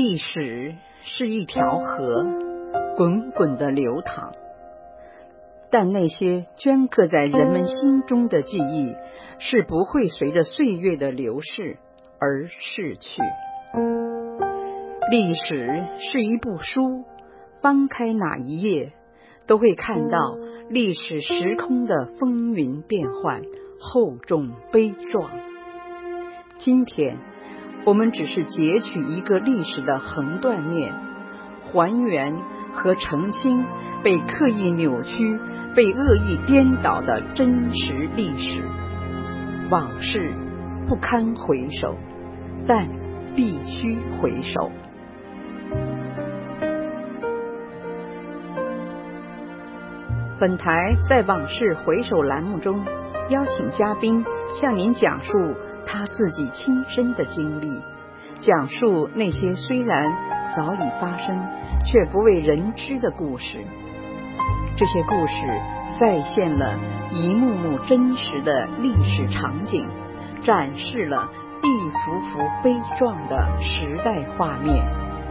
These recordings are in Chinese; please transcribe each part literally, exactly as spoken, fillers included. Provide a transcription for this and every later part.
历史是一条河，滚滚的流淌，但那些镌刻在人们心中的记忆是不会随着岁月的流逝而逝去。历史是一部书，翻开哪一页都会看到历史时空的风云变幻，厚重悲壮。今天我们只是截取一个历史的横断面，还原和澄清被刻意扭曲、被恶意颠倒的真实历史。往事不堪回首，但必须回首。本台在往事回首栏目中邀请嘉宾向您讲述他自己亲身的经历，讲述那些虽然早已发生却不为人知的故事。这些故事再现了一幕幕真实的历史场景，展示了一幅幅悲壮的时代画面。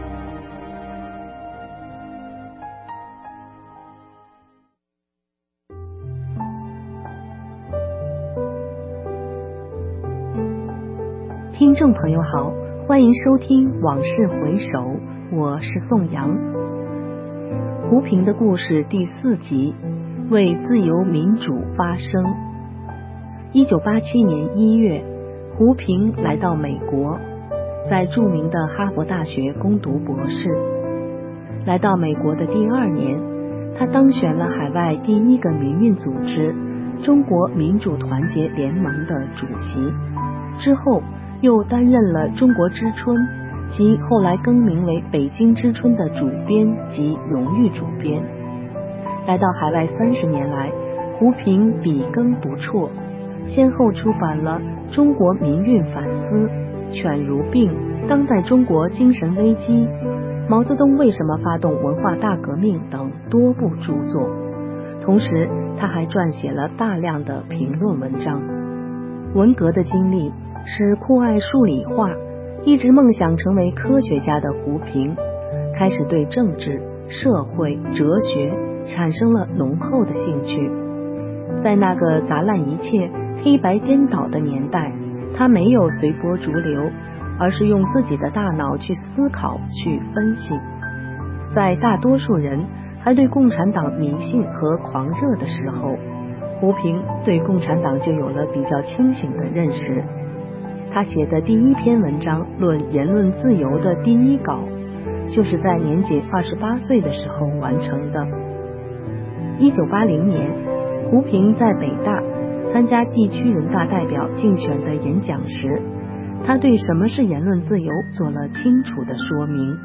听众朋友好，欢迎收听《往事回首》，我是宋阳。胡平的故事第四集，为自由民主发声。一九八七年一月，胡平来到美国，在著名的哈佛大学攻读博士。来到美国的第二年，他当选了海外第一个民运组织中国民主团结联盟的主席，之后又担任了中国之春及后来更名为北京之春的主编及荣誉主编。来到海外三十年来，胡平笔耕不辍，先后出版了《中国民运反思》、《犬儒病》、《当代中国精神危机》、《毛泽东为什么发动文化大革命》等多部著作。同时他还撰写了大量的评论文章。文革的经历使酷爱数理化，一直梦想成为科学家的胡平，开始对政治、社会、哲学产生了浓厚的兴趣。在那个杂乱一切、黑白颠倒的年代，他没有随波逐流，而是用自己的大脑去思考、去分析。在大多数人还对共产党迷信和狂热的时候，胡平对共产党就有了比较清醒的认识。他写的第一篇文章论言论自由的第一稿，就是在年仅二十八岁的时候完成的。一九八零年，胡平在北大参加地区人大代表竞选的演讲时，他对什么是言论自由做了清楚的说明。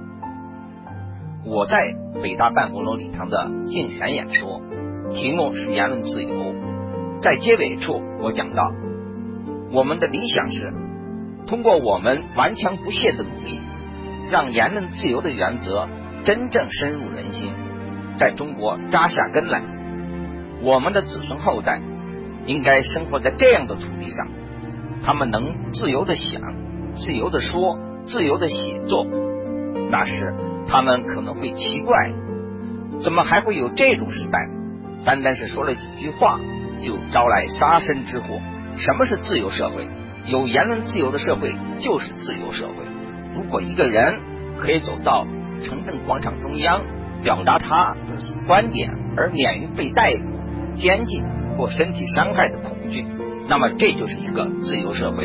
我在北大办公楼礼堂的竞选演说，题目是言论自由。在结尾处我讲到，我们的理想是通过我们顽强不懈的努力，让言论自由的原则真正深入人心，在中国扎下根来。我们的子孙后代应该生活在这样的土地上，他们能自由的想，自由的说，自由的写作。那时他们可能会奇怪，怎么还会有这种时代？单单是说了几句话就招来杀身之祸。什么是自由社会？有言论自由的社会就是自由社会。如果一个人可以走到城镇广场中央，表达他的观点而免于被逮捕、监禁或身体伤害的恐惧，那么这就是一个自由社会。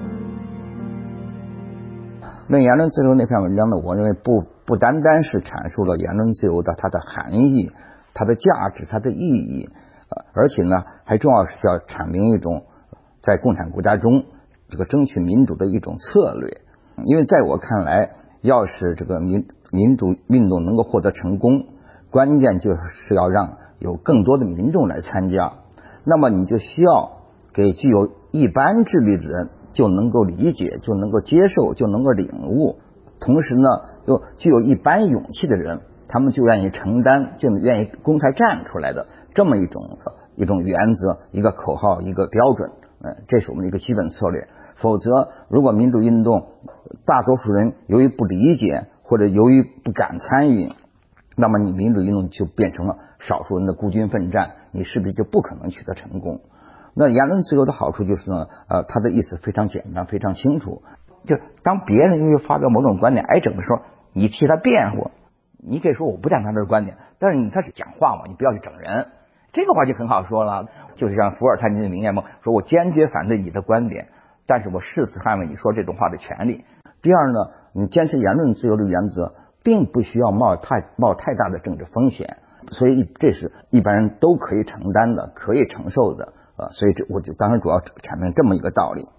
论言论自由那篇文章呢，我认为不不单单是阐述了言论自由的它的含义、它的价值、它的意义，而且呢还重要是要阐明一种在共产国家中这个争取民主的一种策略。因为在我看来，要是这个民民主运动能够获得成功，关键就是要让有更多的民众来参加。那么你就需要给具有一般智力的人就能够理解，就能够接受，就能够领悟，同时呢又具有一般勇气的人，他们就愿意承担，就愿意公开站出来的这么一种一种原则、一个口号、一个标准。嗯，这是我们的一个基本策略。 否则如果民主运动大多数人由于不理解或者由于不敢参与，那么你民主运动就变成了少数人的孤军奋战，你势必就不可能取得成功。那言论自由的好处就是呢，呃，它的意思非常简单非常清楚，就当别人因为发表某种观点挨整的时候，你替他辩护，你可以说我不赞同他的观点，但是你开始讲话嘛，你不要去整人，这个话就很好说了，就是像伏尔泰尼的名言嘛，说我坚决反对你的观点，但是我誓死捍卫你说这种话的权利。第二呢，你坚持言论自由的原则，并不需要冒太冒太大的政治风险，所以这是一般人都可以承担的，可以承受的，呃，所以这我就当时主要阐明这么一个道理。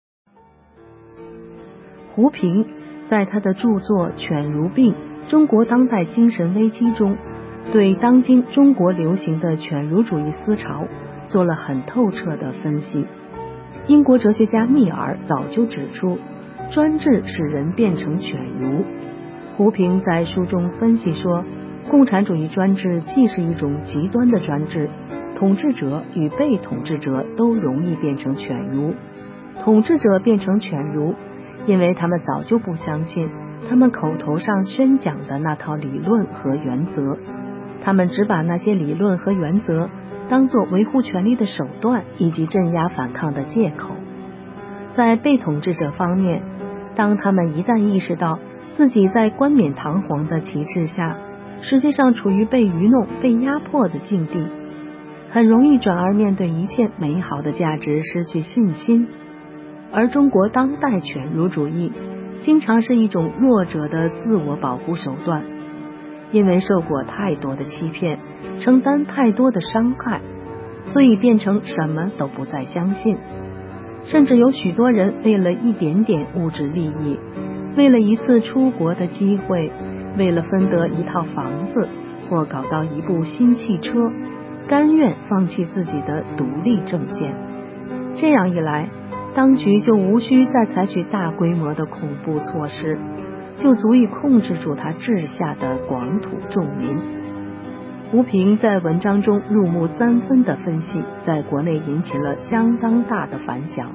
胡平在他的著作《犬儒病：中国当代精神危机》中，对当今中国流行的犬儒主义思潮做了很透彻的分析。英国哲学家密尔早就指出，专制使人变成犬儒。胡平在书中分析说，共产主义专制既是一种极端的专制，统治者与被统治者都容易变成犬儒。统治者变成犬儒，因为他们早就不相信他们口头上宣讲的那套理论和原则，他们只把那些理论和原则当作维护权力的手段以及镇压反抗的借口。在被统治者方面，当他们一旦意识到自己在冠冕堂皇的旗帜下，实际上处于被愚弄、被压迫的境地，很容易转而面对一切美好的价值失去信心。而中国当代犬儒主义经常是一种弱者的自我保护手段，因为受过太多的欺骗，承担太多的伤害，所以变成什么都不再相信。甚至有许多人为了一点点物质利益，为了一次出国的机会，为了分得一套房子或搞到一部新汽车，甘愿放弃自己的独立政见。这样一来，当局就无需再采取大规模的恐怖措施，就足以控制住他治下的广土众民。胡平在文章中入木三分的分析，在国内引起了相当大的反响。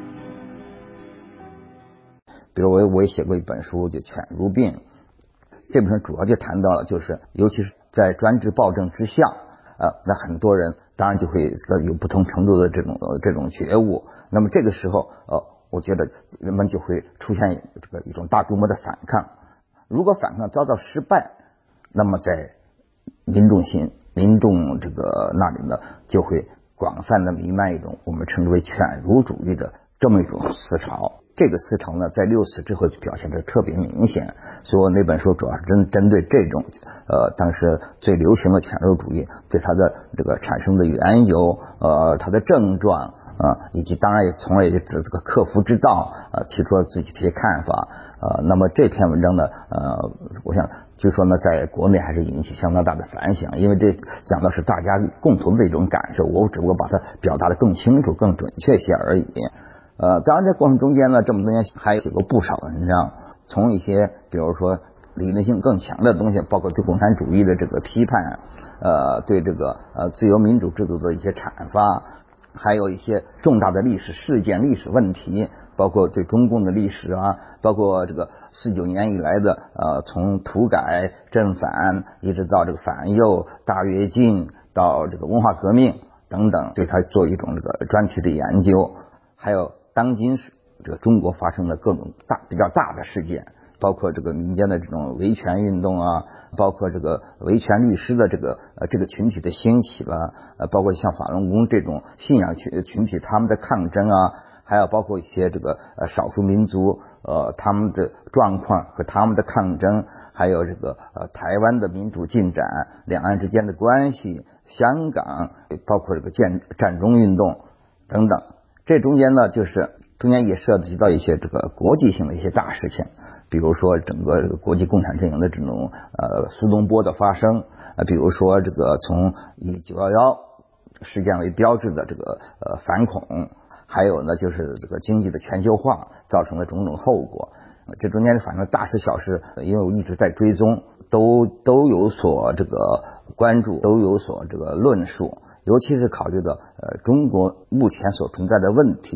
比如我我也写过一本书叫《犬儒病》，这本书主要就谈到了，就是尤其是在专制暴政之下，呃，那很多人当然就会有不同程度的这种这种觉悟。那么这个时候，呃，我觉得人们就会出现这个一种大规模的反抗。如果反抗遭到失败，那么在民众心、民众这个那里呢，就会广泛的弥漫一种我们称之为犬儒主义的这么一种思潮。这个思潮呢，在六四之后就表现得特别明显，所以我那本书主要是针针对这种呃当时最流行的犬儒主义，对它的这个产生的缘由，呃，它的症状啊、呃，以及当然也从而也指这个克服之道，呃，提出了自己这些看法。呃，那么这篇文章呢，呃，我想据说呢，在国内还是引起相当大的反响，因为这讲的是大家共同的一种感受，我只不过把它表达的更清楚、更准确些而已。呃，当然在过程中间呢，这么多年还写过不少文章，从一些比如说理论性更强的东西，包括对共产主义的这个批判，呃，对这个呃自由民主制度的一些阐发，还有一些重大的历史事件、历史问题，包括对中共的历史啊，包括这个四九年以来的呃从土改、正反，一直到这个反右、大跃进，到这个文化革命等等，对它做一种这个专题的研究，还有当今这个中国发生的各种大比较大的事件，包括这个民间的这种维权运动啊，包括这个维权律师的这个呃这个群体的兴起了，呃，包括像法轮功这种信仰群群体他们的抗争啊，还有包括一些这个呃少数民族呃他们的状况和他们的抗争，还有这个呃台湾的民主进展，两岸之间的关系，香港，包括这个建战中运动等等。这中间呢，就是中间也涉及到一些这个国际性的一些大事情，比如说整个这个国际共产阵营的这种呃苏东波的发生，呃，比如说这个从以九一一事件为标志的这个呃反恐，还有呢就是这个经济的全球化造成的种种后果。这中间反正大事小事，因为我一直在追踪，都都有所这个关注，都有所这个论述。尤其是考虑到呃中国目前所存在的问题，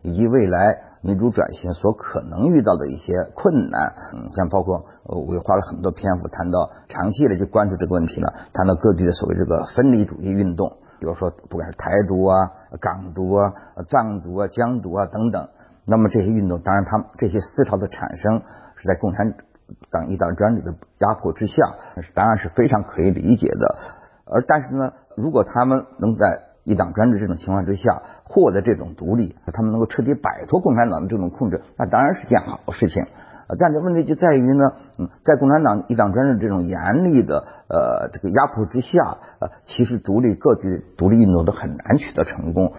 以及未来民主转型所可能遇到的一些困难。嗯，像包括呃，我也花了很多篇幅谈到长期的去关注这个问题了，谈到各地的所谓这个分离主义运动，比如说不管是台独啊、港独啊、藏独啊、疆独啊等等。那么这些运动，当然他们这些思潮的产生是在共产党一党专制的压迫之下，当然是非常可以理解的。而但是呢，如果他们能在一党专制这种情况之下获得这种独立，他们能够彻底摆脱共产党的这种控制，那当然是件好事情。但这问题就在于呢，嗯，在共产党一党专制这种严厉的呃这个压迫之下，呃，其实独立各地独立运动都很难取得成功。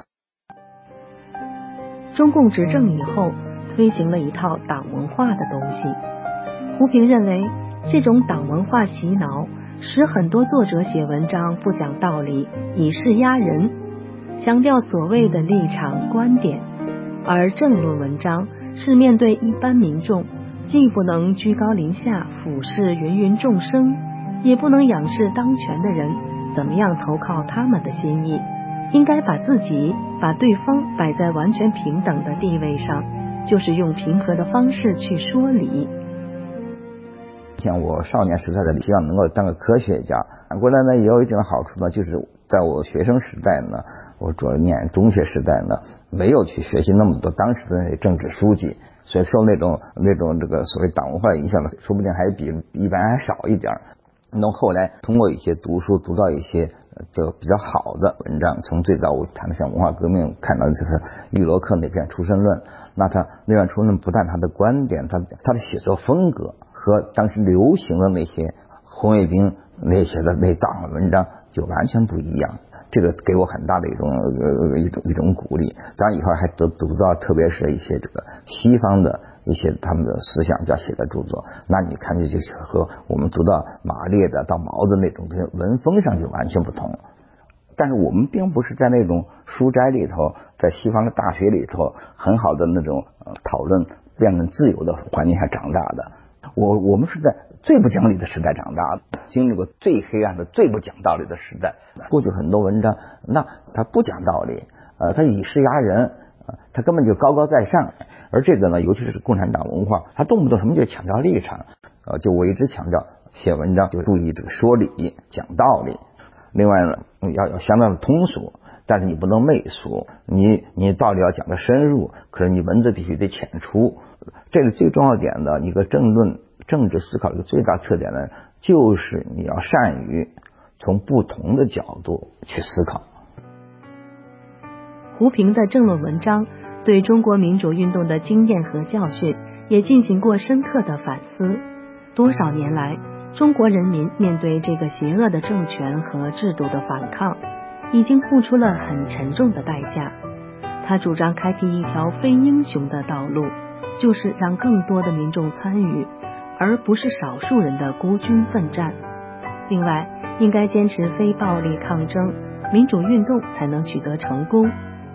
中共执政以后，推行了一套党文化的东西。胡平认为，这种党文化洗脑使很多作者写文章不讲道理，以势压人，强调所谓的立场观点，而政论文章是面对一般民众，既不能居高临下俯视芸芸众生，也不能仰视当权的人怎么样投靠他们的心意，应该把自己把对方摆在完全平等的地位上，就是用平和的方式去说理。 像我少年时代的希望能够当个科学家，反过来呢也有一种好处呢，就是在我学生时代呢，我主要念中学时代呢，没有去学习那么多当时的那些政治书籍，所以受那种那种这个所谓党文化影响的，说不定还比一般还少一点。那么后来通过一些读书，读到一些这个比较好的文章，从最早我谈的像文化革命，看到就是玉罗克那篇《出身论》，那他那篇《出身论》不但他的观点，他他的写作风格和当时流行的那些红卫兵那些的那档文章就完全不一样。这个给我很大的一种呃一种一种鼓励。当然以后还得读到特别是一些这个西方的一些他们的思想家写的著作，那你看这就和我们读到马列的到毛的那种文风上就完全不同。但是我们并不是在那种书斋里头，在西方的大学里头很好的那种呃讨论辩论自由的环境下长大的。我我们是在最不讲理的时代长大的，经历过最黑暗的最不讲道理的时代。过去很多文章那他不讲道理，呃他以势压人，呃他根本就高高在上。而这个呢，尤其是共产党文化，他动不动什么就强调立场，呃就我一直强调写文章就注意这个说理讲道理。另外呢，要要相当的通俗，但是你不能媚俗，你你道理要讲得深入，可是你文字必须得浅出。这个最重要点的一个政论政治思考的一个最大特点呢，就是你要善于从不同的角度去思考。 胡平的政论文章对中国民主运动的经验和教训也进行过深刻的反思。多少年来，中国人民面对这个邪恶的政权和制度的反抗，已经付出了很沉重的代价。他主张开辟一条非英雄的道路，就是让更多的民众参与，而不是少数人的孤军奋战。另外，应该坚持非暴力抗争，民主运动才能取得成功。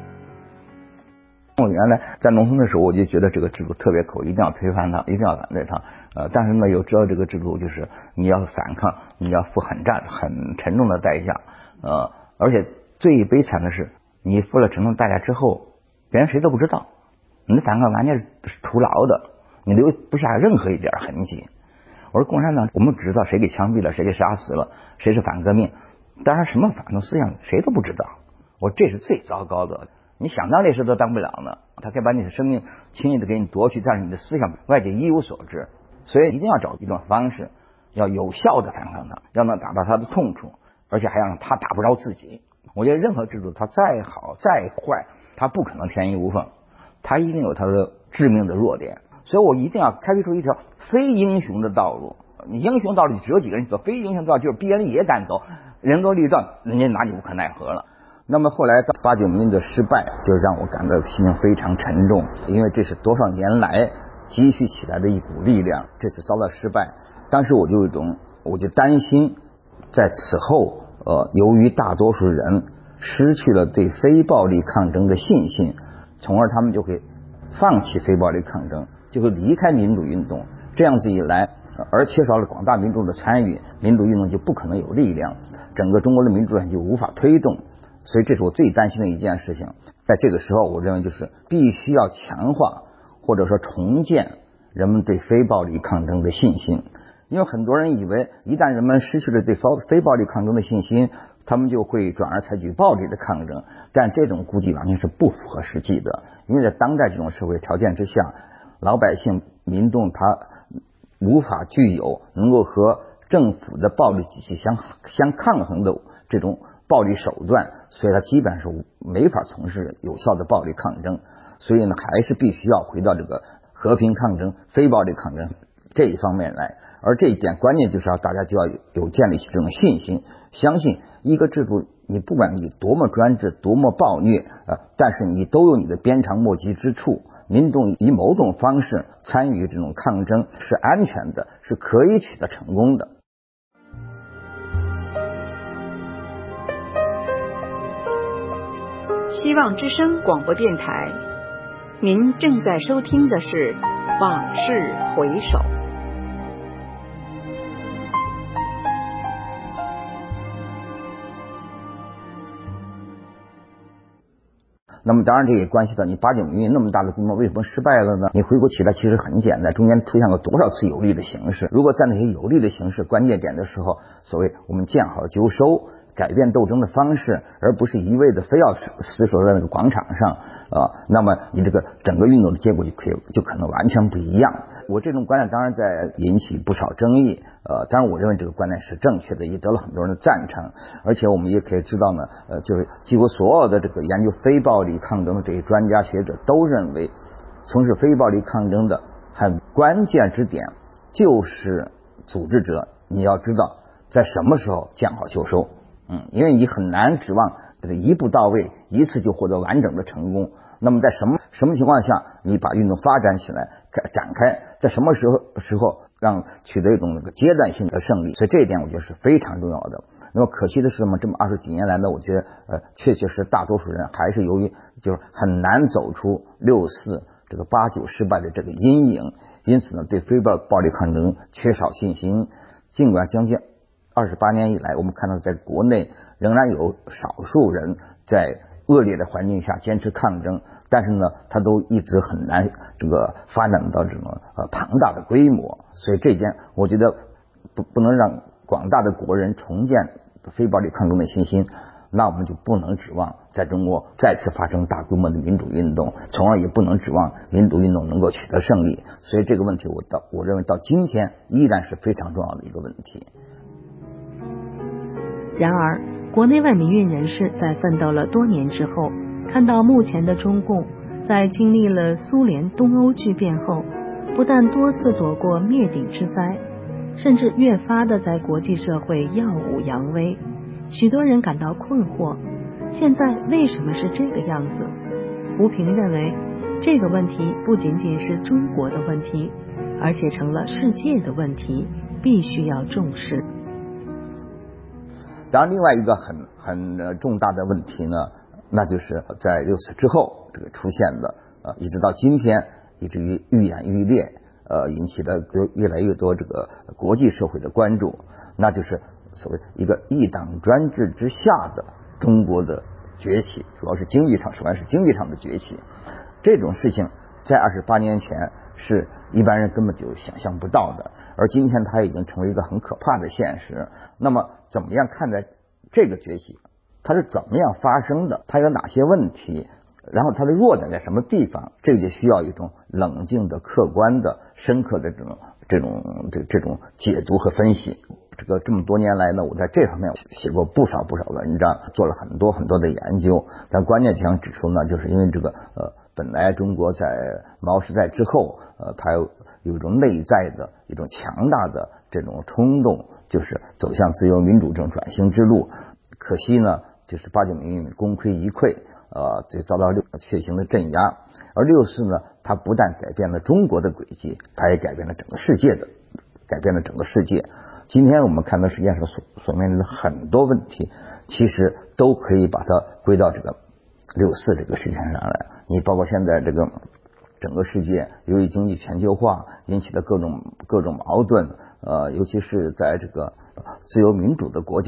我原来在农村的时候，我就觉得这个制度特别可恶，一定要推翻它，一定要反对它。呃，但是呢，又知道这个制度就是你要反抗，你要付很大很沉重的代价。呃，而且最悲惨的是，你付了沉重代价之后，别人谁都不知道，你的反抗完全是徒劳的，你留不下任何一点痕迹。我说共产党，我们只知道谁给枪毙了，谁给杀死了，谁是反革命，当然什么反动思想谁都不知道。我这是最糟糕的。你想当烈士都当不了呢，他可以把你的生命轻易的给你夺去，但是你的思想外界一无所知。所以一定要找一种方式，要有效的反抗他，要能打到他的痛处，而且还要让他打不着自己。我觉得任何制度它再好再坏，它不可能天衣无缝，它一定有它的致命的弱点。所以我一定要开辟出一条非英雄的道路。你英雄道路只有几个人走，非英雄道路就是别人也敢走，人多力壮，人家拿你无可奈何了。那么后来到八九民运的失败，就让我感到心情非常沉重，因为这是多少年来积蓄起来的一股力量，这次遭到失败，当时我就有一种，我就担心，在此后，呃，由于大多数人失去了对非暴力抗争的信心，从而他们就会放弃非暴力抗争，就会离开民主运动。这样子一来，而缺少了广大民众的参与，民主运动就不可能有力量，整个中国的民主转型就无法推动。 所以这是我最担心的一件事情。在这个时候，我认为就是必须要强化或者说重建人们对非暴力抗争的信心。因为很多人以为一旦人们失去了对非暴力抗争的信心，他们就会转而采取暴力的抗争，但这种估计完全是不符合实际的。因为在当代这种社会条件之下，老百姓民众他无法具有能够和政府的暴力体系相相抗衡的这种暴力手段，所以他基本上是没法从事有效的暴力抗争。所以呢，还是必须要回到这个和平抗争、非暴力抗争这一方面来。而这一点关键就是要大家就要有有建立起这种信心，相信一个制度，你不管你多么专制、多么暴虐，呃，但是你都有你的鞭长莫及之处。民众以某种方式参与这种抗争是安全的，是可以取得成功的。 希望之声广播电台，您正在收听的是《往事回首》。 那么当然这也关系到你八九民运那么大的规模为什么失败了呢？你回顾起来其实很简单，中间出现了多少次有利的形势。如果在那些有利的形势关键点的时候，所谓我们见好就收，改变斗争的方式，而不是一味的非要死守在那个广场上啊，那么你这个整个运动的结果就可以就可能完全不一样。我这种观点当然在引起不少争议，呃，当然我认为这个观点是正确的，也得了很多人的赞成。而且我们也可以知道呢，呃，就是几乎所有的这个研究非暴力抗争的这些专家学者都认为，从事非暴力抗争的很关键之点就是组织者你要知道在什么时候见好就收。嗯，因为你很难指望一步到位，一次就获得完整的成功。那么在什么什么情况下你把运动发展起来展开，在什么时候时候让取得一种那个阶段性的胜利，所以这一点我觉得是非常重要的。那么可惜的是什么？这么二十几年来呢，我觉得呃，确确实大多数人还是由于就是很难走出六四这个八九失败的这个阴影，因此呢，对非暴力抗争缺少信心。尽管将近二十八年以来，我们看到在国内仍然有少数人在恶劣的环境下坚持抗争，但是呢，它都一直很难这个发展到这种呃庞大的规模。所以这一点，我觉得不不能让广大的国人重建非暴力抗争的信心，那我们就不能指望在中国再次发生大规模的民主运动，从而也不能指望民主运动能够取得胜利。所以这个问题，我到我认为到今天依然是非常重要的一个问题。 然而，国内外民运人士在奋斗了多年之后，看到目前的中共在经历了苏联东欧巨变后，不但多次躲过灭顶之灾，甚至越发的在国际社会耀武扬威。许多人感到困惑，现在为什么是这个样子？胡平认为，这个问题不仅仅是中国的问题，而且成了世界的问题，必须要重视。 当然另外一个很很重大的问题呢，那就是在六四之后这个出现的呃一直到今天以至于愈演愈烈，呃引起了越来越多这个国际社会的关注，那就是所谓一个一党专制之下的中国的崛起，主要是经济上，首先是经济上的崛起。这种事情在二十八年前是一般人根本就想象不到的，而今天它已经成为一个很可怕的现实。那么怎么样看待这个崛起？它是怎么样发生的？它有哪些问题？然后它的弱点在什么地方？这就需要一种冷静的、客观的、深刻的这种这种这这种解读和分析。这个这么多年来呢，我在这方面写过不少不少文章，做了很多很多的研究。但关键想指出呢，就是因为这个呃，本来中国在毛时代之后，呃，它有有一种内在的一种强大的这种冲动，就是走向自由民主这种转型之路。可惜呢，就是八九民运功亏一篑，呃，就遭到六血腥的镇压。而六四呢，它不但改变了中国的轨迹，它也改变了整个世界的，改变了整个世界。今天我们看到世界上所所面临的很多问题，其实都可以把它归到这个六四这个事情上来。你包括现在这个整个世界由于经济全球化引起的各种各种矛盾，呃，尤其是在这个自由民主的国家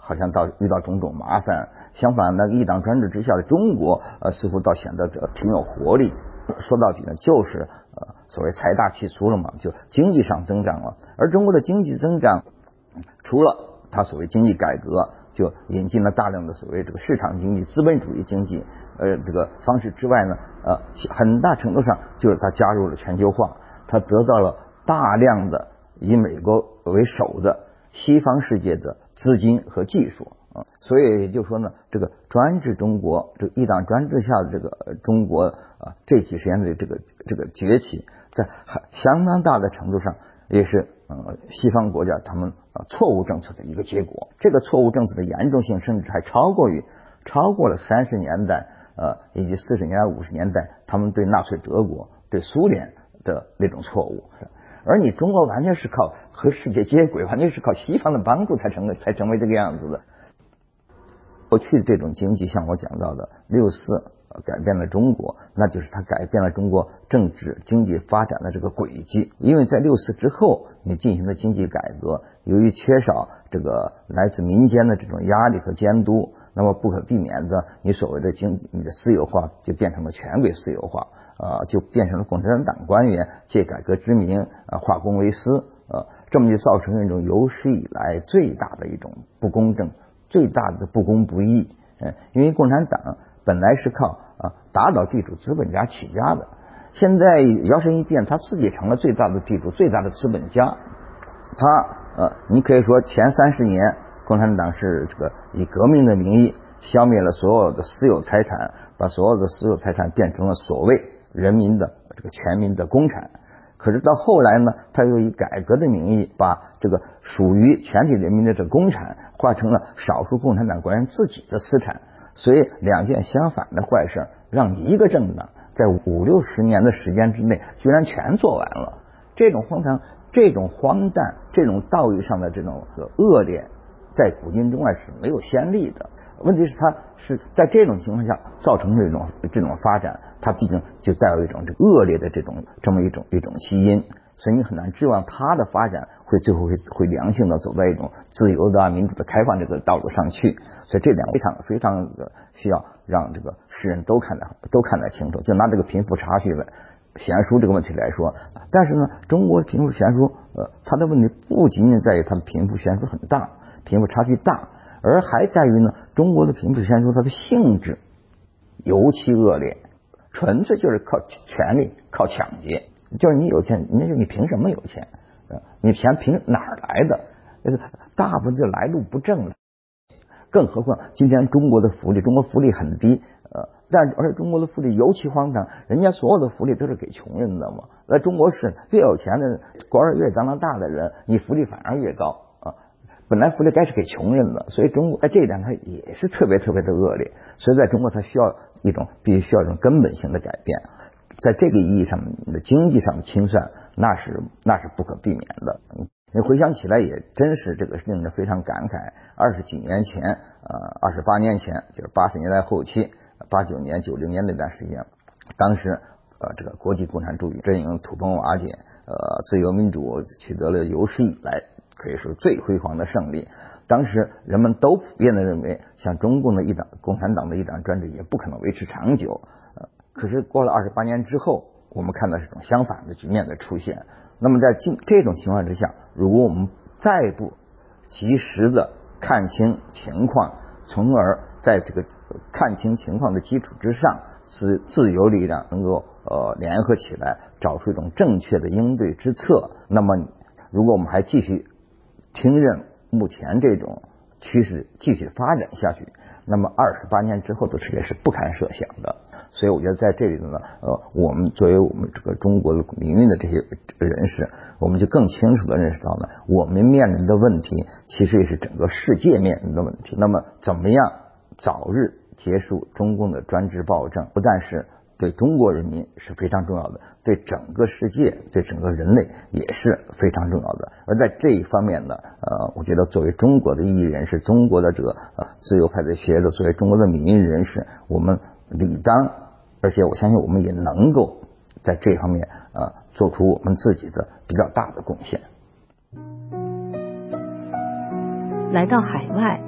好像到遇到种种麻烦。相反，那个一党专制之下的中国，呃，似乎倒显得挺有活力。说到底呢，就是呃所谓财大气粗了嘛，就经济上增长了。而中国的经济增长，除了它所谓经济改革，就引进了大量的所谓这个市场经济、资本主义经济呃这个方式之外呢，呃很大程度上就是它加入了全球化，它得到了大量的以美国为首的西方世界的资金和技术啊，所以也就是说呢，这个专制中国，这个一党专制下的这个中国啊，这几十年的这个这个崛起，在相当大的程度上也是呃西方国家他们啊错误政策的一个结果。这个错误政策的严重性，甚至还超过于超过了三十年代呃以及四十年代、五十年代他们对纳粹德国、对苏联的那种错误。而你中国完全是靠和世界接轨，完全是靠西方的帮助才成为才成为这个样子的。过去的这种经济，像我讲到的六四改变了中国，那就是它改变了中国政治经济发展的这个轨迹。因为在六四之后，你进行的经济改革，由于缺少这个来自民间的这种压力和监督，那么不可避免的，你所谓的经济你的私有化就变成了权贵私有化。啊、呃，就变成了共产党官员借改革之名啊化公为私，呃，这么就造成一种有史以来最大的一种不公正、最大的不公不义。嗯、呃，因为共产党本来是靠啊打倒地主资本家起家的，现在摇身一变，他自己成了最大的地主、最大的资本家。他呃，你可以说前三十年，共产党是这个以革命的名义消灭了所有的私有财产，把所有的私有财产变成了所谓人民的这个全民的公产。可是到后来呢，他又以改革的名义把这个属于全体人民的这个公产化成了少数共产党官员自己的私产。所以两件相反的坏事，让一个政党在五六十年的时间之内居然全做完了。这种荒唐、这种荒诞、这种道义上的这种恶劣，在古今中外是没有先例的。问题是它是在这种情况下造成这种这种发展，它毕竟就带有一种这恶劣的这种这么一种一种基因，所以你很难指望它的发展会最后会会良性的走在一种自由的、民主的、开放这个道路上去。所以这点非常非常的需要让这个世人都看得都看得清楚。就拿这个贫富差距的悬殊这个问题来说，但是呢，中国贫富悬殊呃，它的问题不仅仅在于它的贫富悬殊很大，贫富差距大。而还在于呢，中国的贫富悬殊它的性质尤其恶劣，纯粹就是靠权力、靠抢劫。就是你有钱，那就你凭什么有钱？你钱凭哪儿来的？这个大部分就来路不正了。更何况今天中国的福利，中国福利很低，呃，但而且中国的福利尤其荒唐，人家所有的福利都是给穷人的嘛。在中国是越有钱的官儿越当大的人，你福利反而越高。本来福利该是给穷人的，所以中国在这一点它也是特别特别的恶劣。所以在中国它需要一种必须需要一种根本性的改变。在这个意义上的经济上的清算，那是那是不可避免的。你回想起来也真是这个令人非常感慨。二十几年前，呃，二十八年前，就是八十年代后期，八九年、九零年那段时间，当时呃这个国际共产主义阵营土崩瓦解，呃，自由民主取得了有史以来可以说最辉煌的胜利。当时人们都普遍的认为，像中共的一党共产党的一党专制也不可能维持长久。呃，可是过了二十八年之后，我们看到这种相反的局面的出现。那么在这种情况之下，如果我们再不及时的看清情况，从而在这个看清情况的基础之上，自自由力量能够呃联合起来，找出一种正确的应对之策，那么如果我们还继续听任目前这种趋势继续发展下去，那么二十八年之后的世界是不堪设想的。所以我觉得在这里呢，呃，我们作为我们这个中国的民运的这些人士，我们就更清楚的认识到呢，我们面临的问题其实也是整个世界面临的问题。那么怎么样早日结束中共的专制暴政，不但是对中国人民是非常重要的，对整个世界、对整个人类也是非常重要的。而在这一方面呢，呃，我觉得作为中国的异议人士，中国的这个呃自由派的学者，作为中国的民运人士，我们理当，而且我相信我们也能够在这方面呃做出我们自己的比较大的贡献。 来到海外，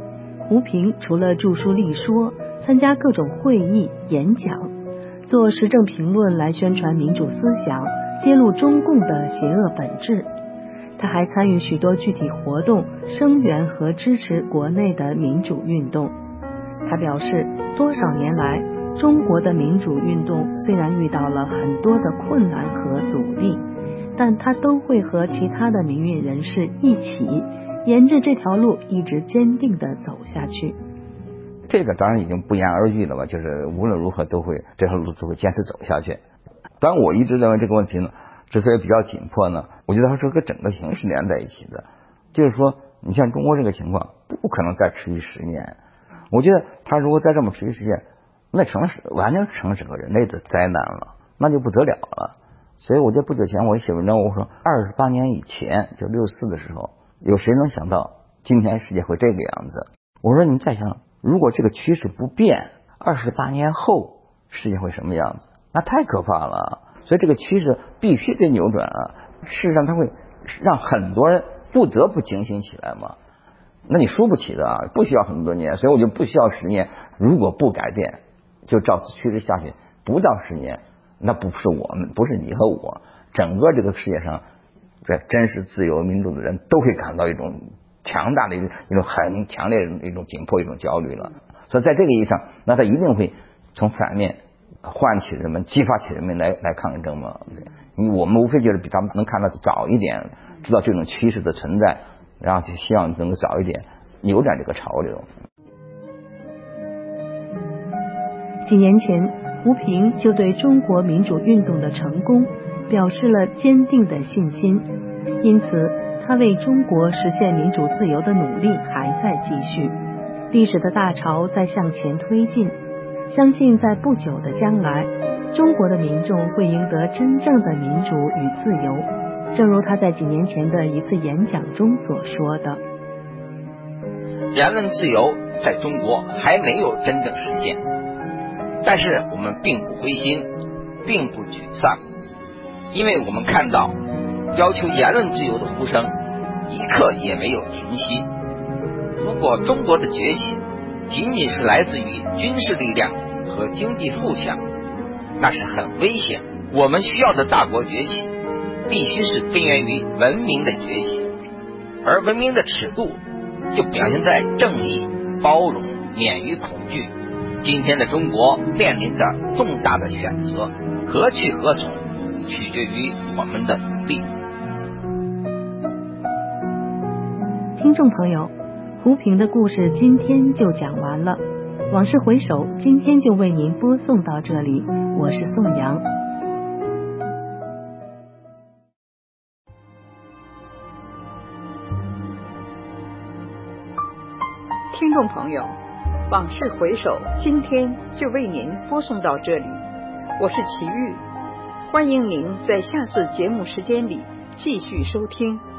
胡平除了著书立说，参加各种会议演讲，做时政评论来宣传民主思想，揭露中共的邪恶本质。他还参与许多具体活动，声援和支持国内的民主运动。他表示，多少年来，中国的民主运动虽然遇到了很多的困难和阻力，但他都会和其他的民运人士一起，沿着这条路一直坚定地走下去。 这个当然已经不言而喻了吧，就是无论如何都会这条路都会坚持走下去。当然我一直认为这个问题呢，之所以比较紧迫呢，我觉得它是和整个形势连在一起的。就是说你像中国这个情况不可能再持续十年，我觉得它如果再这么持续十年，那成是完全成整个人类的灾难了，那就不得了了。所以我觉得不久前我写文章，我说二十八年以前，就六四的时候，有谁能想到今天世界会这个样子？我说你再想，如果这个趋势不变，二十八年后世界会什么样子？那太可怕了。所以这个趋势必须得扭转啊！事实上，它会让很多人不得不警醒起来嘛。那你输不起的啊，不需要很多年，所以我就不需要十年。如果不改变，就照此趋势下去，不到十年，那不是我们，不是你和我，整个这个世界上，在真实自由民主的人都会感到一种强大的一种一种很强烈的一种紧迫、一种焦虑了。所以在这个意义上，那他一定会从反面唤起人们、激发起人们来来抗争嘛。你我们无非就是比他们能看到早一点，知道这种趋势的存在，然后就希望能够早一点扭转这个潮流。 几年前，胡平就对中国民主运动的成功表示了坚定的信心，因此他为中国实现民主自由的努力还在继续。历史的大潮在向前推进，相信在不久的将来，中国的民众会赢得真正的民主与自由，正如他在几年前的一次演讲中所说的。 言论自由在中国还没有真正实现，但是我们并不灰心，并不沮丧，因为我们看到要求言论自由的呼声一刻也没有停息。如果中国的崛起仅仅是来自于军事力量和经济富强，那是很危险。我们需要的大国崛起必须是根源于文明的崛起，而文明的尺度就表现在正义、包容、免于恐惧。今天的中国面临着重大的选择，何去何从取决于我们的努力。 听众朋友，胡平的故事今天就讲完了，往事回首今天就为您播送到这里，我是宋阳。 听众朋友，往事回首今天就为您播送到这里，我是齐豫，欢迎您在下次节目时间里继续收听。